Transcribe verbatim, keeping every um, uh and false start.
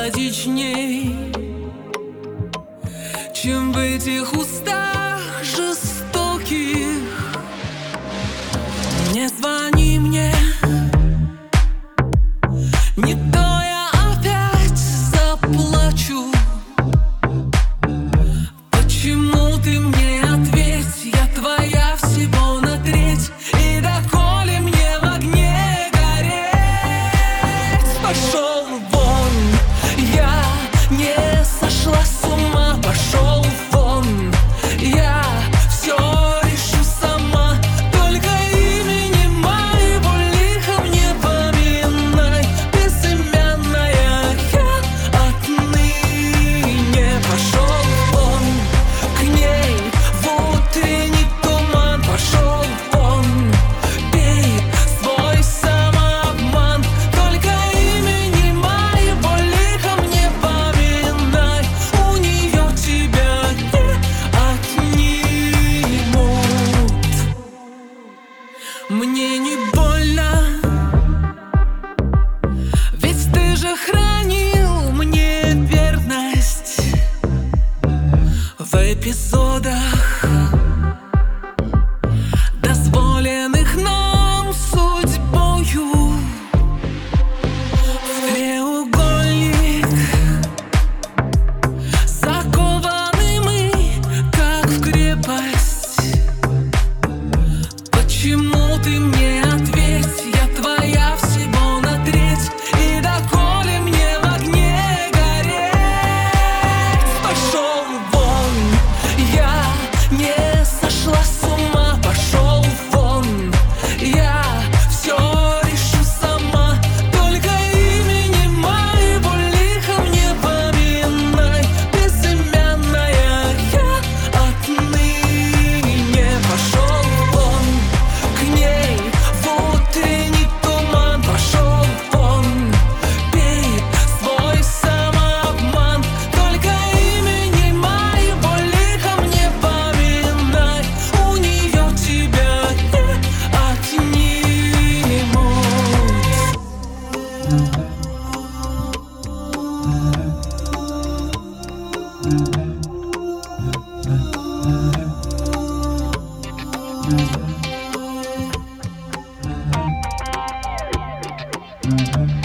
мелодичней, чем в этих устах жестоких. Не звони мне, не то я опять заплачу. Почему ты мне ответь? Я твоя всего на треть, и доколе мне в огне гореть? Пошел вон, я не сошла с ума. Пошел вон, я все решу сама. Только имени моего лихо мне поминай, безымянная я отныне. Пошел вон к ней в утренний туман. Пошел вон, пей свой самообман. Только имени моего лихо мне поминай, у нее тебя не отнимут. Мне не больно, ведь ты же хранил мне верность в эпизодах, дозволенных нам судьбою. В треугольник закованы мы, как в крепость. Почему ты мне ответь? Я твоя всего на треть, и доколе мне в огне гореть? Пошел вон, я не сошла с ума. Пошел вон, я все решу сама. Только имени моего лихо мне поминай, безымянная я отныне. Пошел вон к ней в утренний туман. Пошел вон, пей свой самообман. Только имени моего лихо мне поминай, у нее тебя не отнимут.